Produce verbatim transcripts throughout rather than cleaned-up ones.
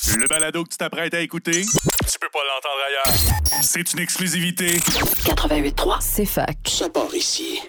Le balado que tu t'apprêtes à écouter, tu peux pas l'entendre ailleurs. C'est une exclusivité. quatre-vingt-huit trois, c'est fac. Ça part ici.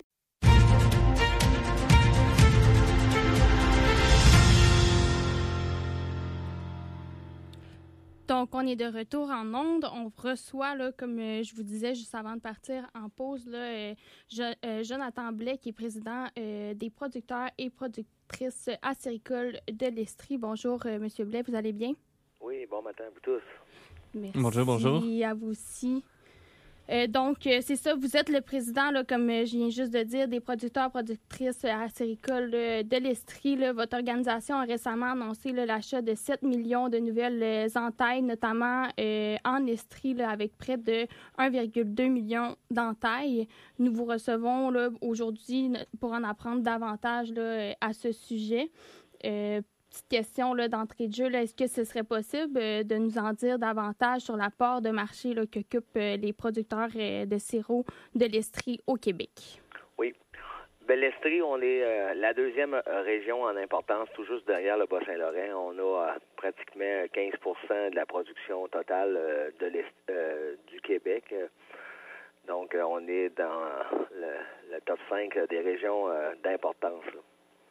Donc, on est de retour en ondes. On reçoit, là, comme euh, je vous disais juste avant de partir en pause, là, euh, je, euh, Jonathan Blais, qui est président euh, des producteurs et productrices acéricoles de l'Estrie. Bonjour, euh, Monsieur Blais, vous allez bien? Oui, bon matin à vous tous. Merci bonjour, bonjour. à vous aussi. Euh, donc, euh, c'est ça, vous êtes le président, là, comme euh, je viens juste de dire, des producteurs productrices euh, acéricoles euh, de l'Estrie. Là. Votre organisation a récemment annoncé là, l'achat de sept millions de nouvelles euh, entailles, notamment euh, en Estrie, là, avec près de un virgule deux million d'entailles. Nous vous recevons là, aujourd'hui pour en apprendre davantage là, à ce sujet. Euh, Petite question là, d'entrée de jeu. Là. Est-ce que ce serait possible euh, de nous en dire davantage sur la part de marché là, qu'occupent euh, les producteurs euh, de sirop de l'Estrie au Québec? Oui. Ben, l'Estrie, on est euh, la deuxième euh, région en importance, tout juste derrière le Bas-Saint-Laurent. On a euh, pratiquement quinze pour cent de la production totale euh, de l'est, euh, du Québec. Donc, euh, on est dans le, le top cinq des régions euh, d'importance. Là.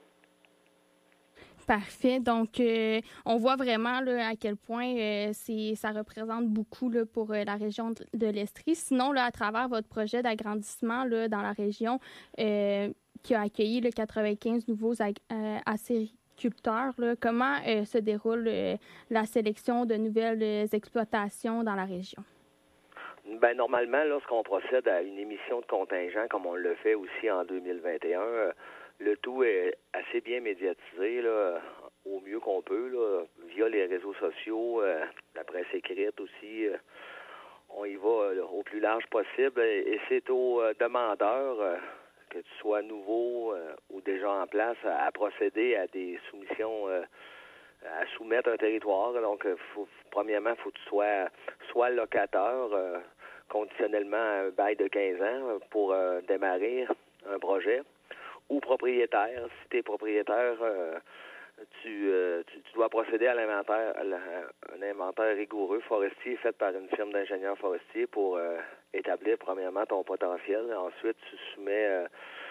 Parfait. Donc, euh, on voit vraiment là, à quel point euh, c'est, ça représente beaucoup là, pour euh, la région de, de l'Estrie. Sinon, là, à travers votre projet d'agrandissement là, dans la région euh, qui a accueilli là, quatre-vingt-quinze nouveaux ag- euh, acériculteurs, là, comment euh, se déroule euh, la sélection de nouvelles euh, exploitations dans la région? Ben normalement, lorsqu'on procède à une émission de contingent, comme on le fait aussi en deux mille vingt et un, euh, le tout est assez bien médiatisé, là, au mieux qu'on peut, là, via les réseaux sociaux, euh, la presse écrite aussi. Euh, on y va euh, au plus large possible et, et c'est aux euh, demandeurs, euh, que tu sois nouveau euh, ou déjà en place, à, à procéder à des soumissions, euh, à soumettre un territoire. Donc, euh, faut, premièrement, il faut que tu sois soit locataire, euh, conditionnellement à un bail de quinze ans pour euh, démarrer un projet, ou propriétaire. Si tu es propriétaire, euh, tu, euh, tu, tu dois procéder à l'inventaire, à, la, à un inventaire rigoureux forestier fait par une firme d'ingénieurs forestiers pour euh, établir premièrement ton potentiel. Ensuite, tu soumets, euh,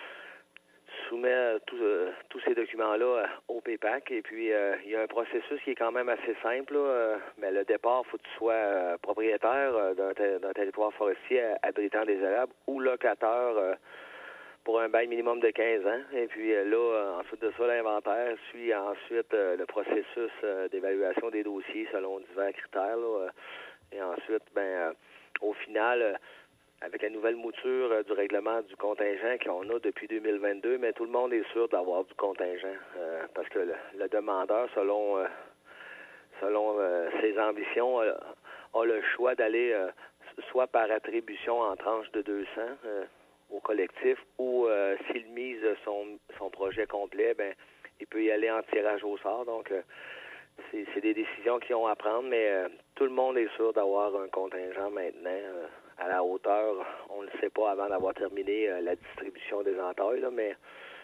tu soumets tout, euh, tous ces documents-là euh, au P P A C. Et puis, euh, il y a un processus qui est quand même assez simple. Là, euh, mais le départ, il faut que tu sois euh, propriétaire euh, d'un, ter- d'un territoire forestier euh, abritant des érables ou locataire euh, pour un bail minimum de quinze ans. Et puis euh, là, euh, ensuite de ça, l'inventaire suit ensuite euh, le processus euh, d'évaluation des dossiers selon divers critères. Là, euh, et ensuite, ben, euh, au final, euh, avec la nouvelle mouture euh, du règlement du contingent qu'on a depuis deux mille vingt-deux, mais tout le monde est sûr d'avoir du contingent euh, parce que le, le demandeur, selon euh, selon euh, ses ambitions, euh, a le choix d'aller euh, soit par attribution en tranches de deux cents euh, au collectif, ou euh, s'il mise son, son projet complet, ben il peut y aller en tirage au sort. Donc, euh, c'est, c'est des décisions qu'ils ont à prendre, mais euh, tout le monde est sûr d'avoir un contingent maintenant euh, à la hauteur. On ne le sait pas avant d'avoir terminé euh, la distribution des entailles, là, mais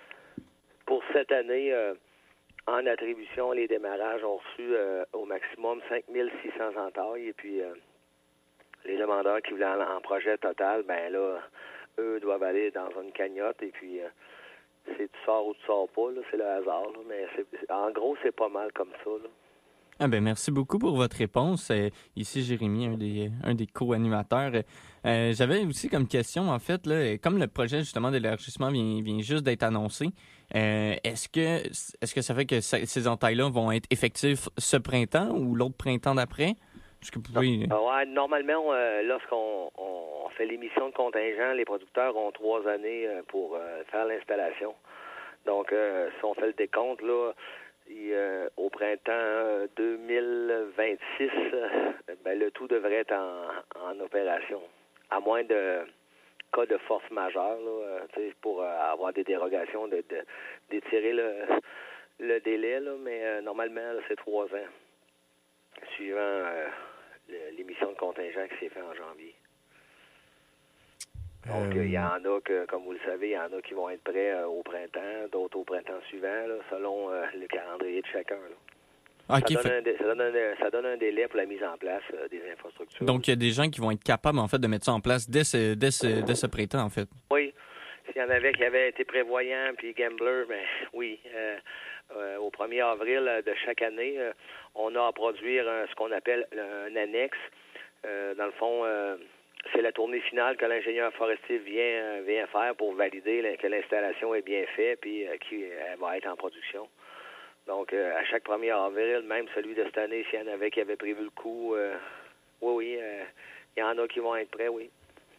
pour cette année, euh, en attribution, les démarrages ont reçu euh, au maximum cinq mille six cents entailles, et puis euh, les demandeurs qui voulaient en, en projet total, ben là, eux doivent aller dans une cagnotte, et puis euh, c'est tu sors ou tu sors pas, là, c'est le hasard. Là, mais c'est, en gros, c'est pas mal comme ça. Là. Ah ben merci beaucoup pour votre réponse. Euh, ici Jérémy, un des un des co-animateurs. Euh, j'avais aussi comme question, en fait, là, comme le projet justement d'élargissement vient, vient juste d'être annoncé, euh, est-ce que est-ce que ça fait que ça, ces entailles-là vont être effectives ce printemps ou l'autre printemps d'après? Est-ce que vous pouvez... Non. Ouais, normalement, euh, lorsqu'on on fait l'émission de contingent, les producteurs ont trois années euh, pour euh, faire l'installation. Donc, euh, si on fait le décompte, là, et, euh, au printemps euh, deux mille vingt-six, euh, ben, le tout devrait être en, en opération. À moins de cas de force majeure, là, euh, pour euh, avoir des dérogations, de, de, d'étirer le, le délai, là, mais euh, normalement, là, c'est trois ans, suivant euh, le, l'émission de contingent qui s'est fait en janvier. Donc, il euh... y en a que, comme vous le savez, il y en a qui vont être prêts euh, au printemps, d'autres au printemps suivant, là, selon euh, le calendrier de chacun. Là. Okay, ça, donne fait... un dé- ça, donne un, ça donne un délai pour la mise en place euh, des infrastructures. Donc, il y a des gens qui vont être capables, en fait, de mettre ça en place dès ce, dès ce, dès ce printemps, en fait. Oui. S'il y en avait qui avaient été prévoyants puis gamblers, ben oui. Euh, euh, au premier avril de chaque année, euh, on a à produire un, ce qu'on appelle un annexe. Euh, dans le fond, euh, c'est la tournée finale que l'ingénieur forestier vient, vient faire pour valider là, que l'installation est bien faite puis euh, qu'elle va être en production. Donc, euh, à chaque premier avril, même celui de cette année, s'il y en avait qui avaient prévu le coup, euh, oui, oui, euh, il y en a qui vont être prêts, oui.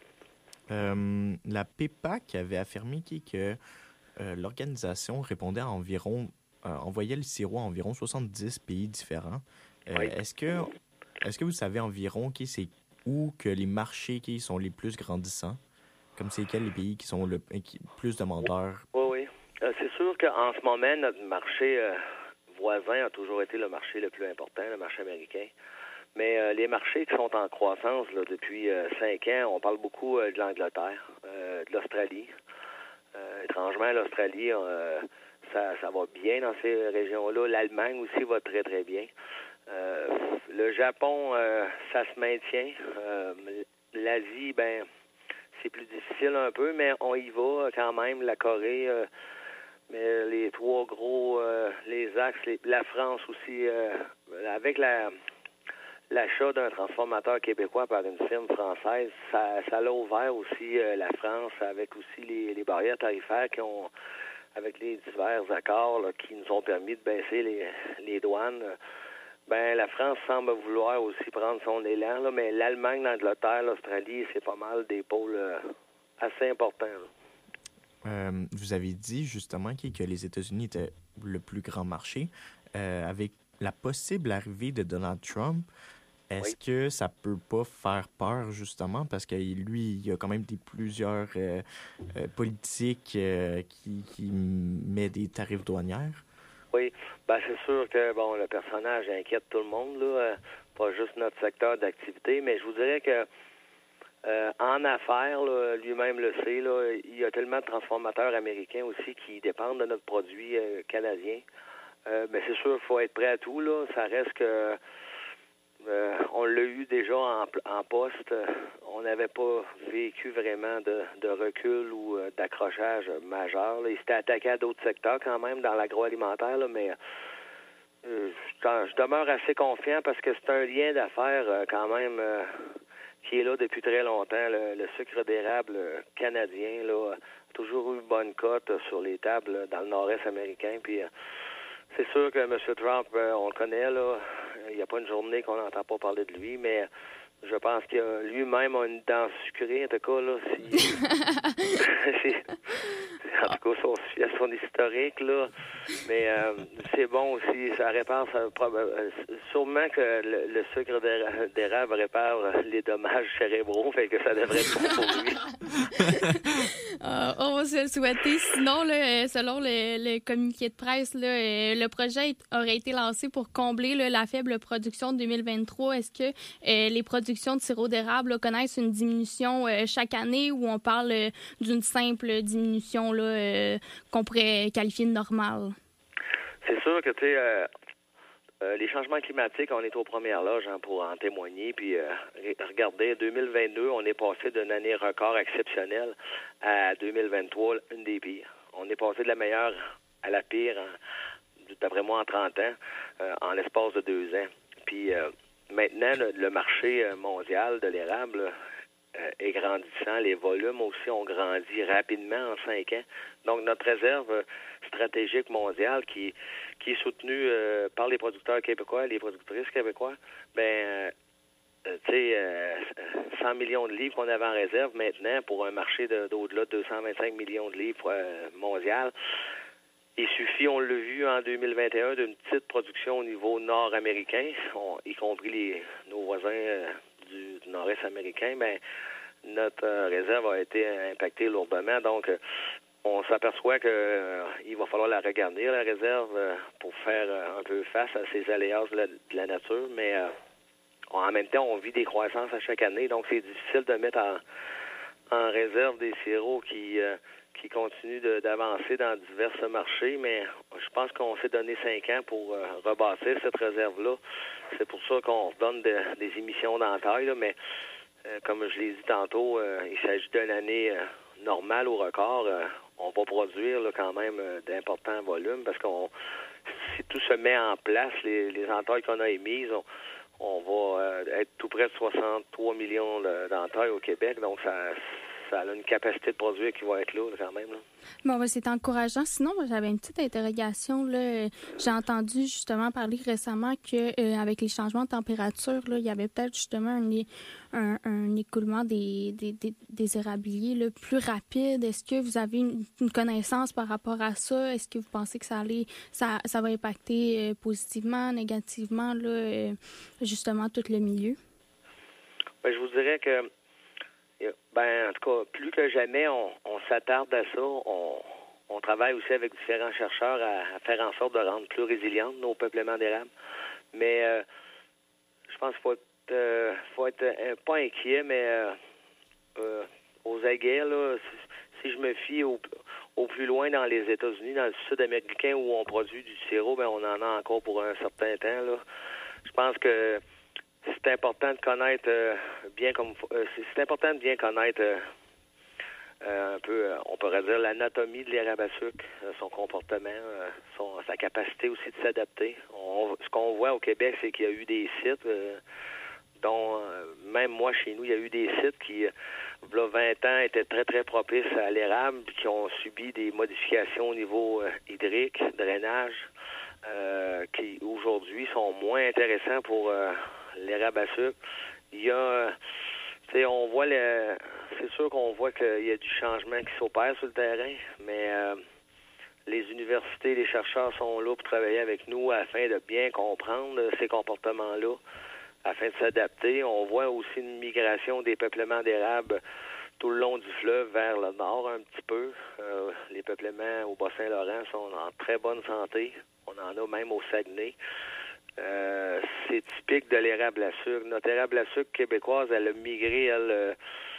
Euh, la P E P A C avait affirmé que euh, l'organisation répondait à environ, euh, envoyait le sirop à environ soixante-dix pays différents. Euh, Oui. Est-ce que, est-ce que vous savez environ qui c'est où que les marchés qui sont les plus grandissants? Comme c'est quels les pays qui sont le qui, plus demandeurs? Oui, oui. Euh, c'est sûr qu'en ce moment, notre marché euh, voisin a toujours été le marché le plus important, le marché américain. Mais euh, les marchés qui sont en croissance là, depuis euh, cinq ans, on parle beaucoup euh, de l'Angleterre, euh, de l'Australie. Euh, étrangement, l'Australie, euh, ça, ça va bien dans ces régions-là. L'Allemagne aussi va très, très bien. Euh, le Japon, euh, ça se maintient. Euh, L'Asie, ben, c'est plus difficile un peu, mais on y va quand même. La Corée, euh, mais les trois gros, euh, les axes, les, la France aussi, euh, avec la... L'achat d'un transformateur québécois par une firme française, ça, ça l'a ouvert aussi euh, la France avec aussi les, les barrières tarifaires qui ont, avec les divers accords là, qui nous ont permis de baisser les, les douanes. Ben la France semble vouloir aussi prendre son élan, là, mais l'Allemagne, l'Angleterre, l'Australie, c'est pas mal des pôles euh, assez importants. Euh, vous avez dit justement que les États-Unis étaient le plus grand marché. Euh, avec la possible arrivée de Donald Trump, est-ce oui. que ça peut pas faire peur, justement, parce que lui, il y a quand même des, plusieurs euh, euh, politiques euh, qui, qui met des tarifs douanières? Oui, ben c'est sûr que bon, le personnage inquiète tout le monde, là, euh, pas juste notre secteur d'activité, mais je vous dirais que euh, en affaires, là, lui-même le sait, là, il y a tellement de transformateurs américains aussi qui dépendent de notre produit euh, canadien. Euh, mais c'est sûr qu'il faut être prêt à tout, là. Ça reste que Euh, on l'a eu déjà en, en poste. On n'avait pas vécu vraiment de, de recul ou euh, d'accrochage majeur. Là. Il s'était attaqué à d'autres secteurs quand même dans l'agroalimentaire, là, mais euh, je, je demeure assez confiant parce que c'est un lien d'affaires euh, quand même euh, qui est là depuis très longtemps. Le, le sucre d'érable canadien là, a toujours eu bonne cote sur les tables là, dans le nord-est américain. Puis euh, c'est sûr que M. Trump, euh, on le connaît, là. Il n'y a pas une journée qu'on n'entend pas parler de lui, mais je pense qu'il a lui-même a une dent sucrée, en tout cas, là. Si... en tout cas, son, son historique, là. Mais euh, c'est bon aussi, ça répare, ça, sûrement que le, le sucre d'érable répare les dommages cérébraux, fait que ça devrait être bon pour lui. euh, on va se le souhaiter. Sinon, là, selon le, le communiqué de presse, là, le projet aurait été lancé pour combler là, la faible production de deux mille vingt-trois. Est-ce que euh, les productions de sirop d'érable là, connaissent une diminution euh, chaque année ou on parle euh, d'une simple diminution là, euh, qu'on pourrait qualifier de normale? C'est sûr que, tu sais, euh, euh, les changements climatiques, on est aux premières loges hein, pour en témoigner. Puis, euh, regardez, deux mille vingt-deux, on est passé d'une année record exceptionnelle à deux mille vingt-trois, une des pires. On est passé de la meilleure à la pire, en, d'après moi, en trente ans, euh, en l'espace de deux ans. Puis, euh, maintenant, le, le marché mondial de l'érable euh, est grandissant. Les volumes aussi ont grandi rapidement en cinq ans. Donc, notre réserve stratégique mondiale qui, qui est soutenue euh, par les producteurs québécois et les productrices québécois, ben, euh, tu sais, euh, cent millions de livres qu'on avait en réserve maintenant pour un marché de, d'au-delà de deux cent vingt-cinq millions de livres euh, mondial. Il suffit, on l'a vu en deux mille vingt et un, d'une petite production au niveau nord-américain, on, y compris les, nos voisins euh, du, du nord-est américain, ben, notre euh, réserve a été impactée lourdement. Donc, euh, on s'aperçoit qu'il euh, va falloir la regarder, la réserve, euh, pour faire euh, un peu face à ces aléas de la, de la nature. Mais euh, en même temps, on vit des croissances à chaque année, donc c'est difficile de mettre en, en réserve des sirops qui... Euh, qui continue de, d'avancer dans divers marchés, mais je pense qu'on s'est donné cinq ans pour euh, rebâtir cette réserve-là. C'est pour ça qu'on donne de, des émissions d'entaille, là, mais euh, comme je l'ai dit tantôt, euh, il s'agit d'une année euh, normale au record. Euh, on va produire là, quand même euh, d'importants volumes parce qu'on si tout se met en place, les, les entailles qu'on a émises, on, on va euh, être tout près de soixante-trois millions de, d'entailles au Québec, donc ça ça a une capacité de produire qui va être là, quand même. Là. Bon, ben, c'est encourageant. Sinon, moi, j'avais une petite interrogation. Là. J'ai entendu justement parler récemment qu'avec euh, les changements de température, là, il y avait peut-être justement un, un, un écoulement des, des, des, des érabliers là, plus rapide. Est-ce que vous avez une, une connaissance par rapport à ça? Est-ce que vous pensez que ça, allait, ça, ça va impacter euh, positivement, négativement, là, euh, justement, tout le milieu? Ben, je vous dirais que Ben, en tout cas, plus que jamais, on, on s'attarde à ça. On, on travaille aussi avec différents chercheurs à, à faire en sorte de rendre plus résilientes nos peuplements d'érable. Mais euh, je pense qu'il faut être, euh, faut être euh, pas inquiet, mais euh, euh, aux aguets, là, si, si je me fie au, au plus loin dans les États-Unis, dans le sud américain où on produit du sirop, ben on en a encore pour un certain temps. Là. Je pense que c'est important de connaître euh, bien comme euh, c'est important de bien connaître euh, euh, un peu, euh, on pourrait dire, l'anatomie de l'érable à sucre, euh, son comportement, euh, son, sa capacité aussi de s'adapter. On, ce qu'on voit au Québec, c'est qu'il y a eu des sites, euh, dont euh, même moi chez nous, il y a eu des sites qui, il y a vingt ans, étaient très très propices à l'érable, puis qui ont subi des modifications au niveau euh, hydrique, drainage, euh, qui aujourd'hui sont moins intéressants pour euh, l'érable à sucre. Il y a, tu sais, on voit le, c'est sûr qu'on voit qu'il y a du changement qui s'opère sur le terrain, mais euh, les universités, les chercheurs sont là pour travailler avec nous afin de bien comprendre ces comportements-là, afin de s'adapter. On voit aussi une migration des peuplements d'érable tout le long du fleuve vers le nord un petit peu. Euh, les peuplements au Bas-Saint-Laurent sont en très bonne santé. On en a même au Saguenay. Euh, c'est typique de l'érable à sucre. Notre érable à sucre québécoise, elle a migré, elle, euh,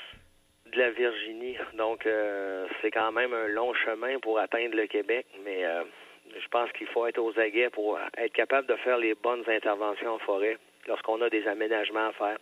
de la Virginie. Donc, euh, c'est quand même un long chemin pour atteindre le Québec, mais euh, je pense qu'il faut être aux aguets pour être capable de faire les bonnes interventions en forêt lorsqu'on a des aménagements à faire.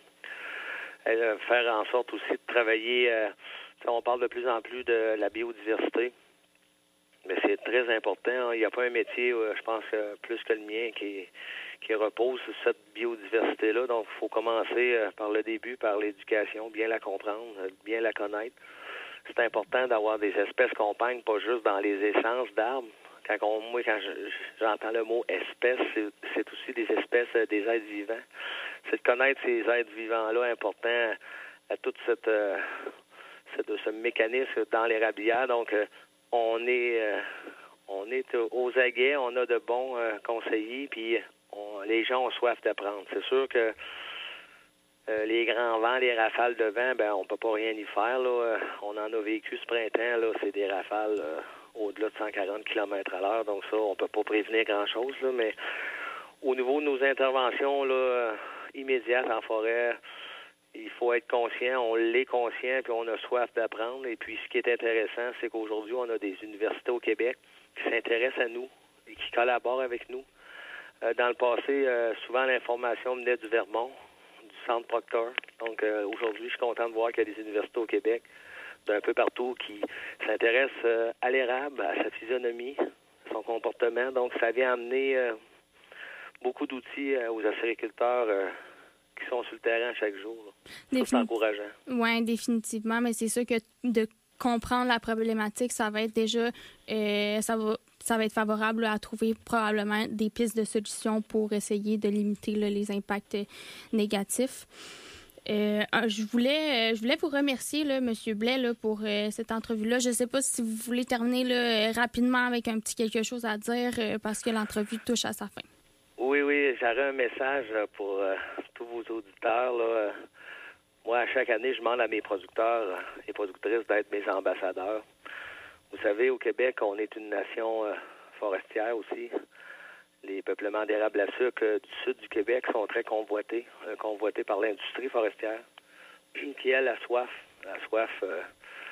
Euh, faire en sorte aussi de travailler, euh, on parle de plus en plus de la biodiversité, mais c'est très important. Il n'y a pas un métier, euh, je pense, euh, plus que le mien qui, qui repose sur cette biodiversité-là. Donc, il faut commencer euh, par le début, par l'éducation, bien la comprendre, euh, bien la connaître. C'est important d'avoir des espèces compagnes, pas juste dans les essences d'arbres. Quand on, moi, quand je, j'entends le mot espèce, c'est, c'est aussi des espèces, euh, des êtres vivants. C'est de connaître ces êtres vivants-là importants à toute cette, euh, cette ce mécanisme dans l'érablière. Donc, euh, on est euh, on est aux aguets, on a de bons euh, conseillers, puis on, les gens ont soif d'apprendre. C'est sûr que euh, les grands vents, les rafales de vent, ben on peut pas rien y faire. Là. On en a vécu ce printemps, là, c'est des rafales euh, au-delà de cent quarante kilomètres à l'heure, donc ça, on peut pas prévenir grand-chose, là, mais au niveau de nos interventions là, euh, immédiates en forêt, il faut être conscient, on l'est conscient, puis on a soif d'apprendre. Et puis, ce qui est intéressant, c'est qu'aujourd'hui, on a des universités au Québec qui s'intéressent à nous et qui collaborent avec nous. Euh, dans le passé, euh, souvent, l'information venait du Vermont, du Centre Proctor. Donc, euh, aujourd'hui, je suis content de voir qu'il y a des universités au Québec, d'un peu partout, qui s'intéressent euh, à l'érable, à sa physionomie, son comportement. Donc, ça vient amener euh, beaucoup d'outils euh, aux acériculteurs euh, qui sont sur le terrain chaque jour. Ça, c'est encourageant. Oui, définitivement, mais c'est sûr que de comprendre la problématique, ça va être déjà, euh, ça va, ça va être favorable là, à trouver probablement des pistes de solutions pour essayer de limiter là, les impacts négatifs. Euh, je voulais, je voulais vous remercier, là, M. Blais, là, pour euh, cette entrevue-là. Je ne sais pas si vous voulez terminer là, rapidement avec un petit quelque chose à dire euh, parce que l'entrevue touche à sa fin. Oui, oui, j'aurais un message pour euh, tous vos auditeurs. Là. Moi, à chaque année, je demande à mes producteurs et productrices d'être mes ambassadeurs. Vous savez, au Québec, on est une nation euh, forestière aussi. Les peuplements d'érable à sucre euh, du sud du Québec sont très convoités, euh, convoités par l'industrie forestière, qui, elle, a soif, a soif euh,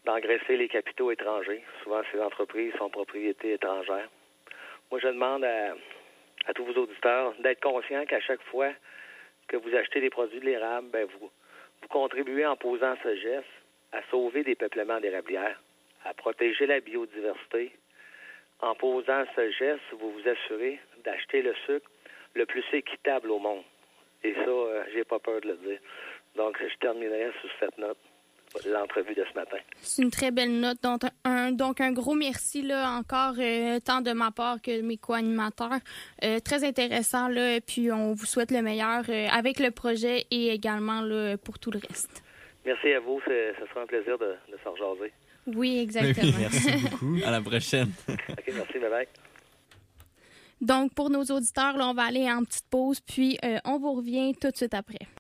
d'engraisser les capitaux étrangers. Souvent, ces entreprises sont propriétés étrangères. Moi, je demande à, à tous vos auditeurs d'être conscients qu'à chaque fois que vous achetez des produits de l'érable, ben vous, vous contribuez en posant ce geste à sauver des peuplements d'érablières, à protéger la biodiversité. En posant ce geste, vous vous assurez d'acheter le sucre le plus équitable au monde. Et ça, euh, j'ai pas peur de le dire. Donc, je terminerai sur cette note, l'entrevue de ce matin. C'est une très belle note. Donc, un, donc, un gros merci là, encore, euh, tant de ma part que de mes co-animateurs. Euh, très intéressant, là, puis on vous souhaite le meilleur euh, avec le projet et également là, pour tout le reste. Merci à vous. C'est, ce sera un plaisir de, de se rejaser. Oui, exactement. Merci beaucoup. À la prochaine. OK, merci. Bye-bye. Donc, pour nos auditeurs, là, on va aller en petite pause, puis euh, on vous revient tout de suite après.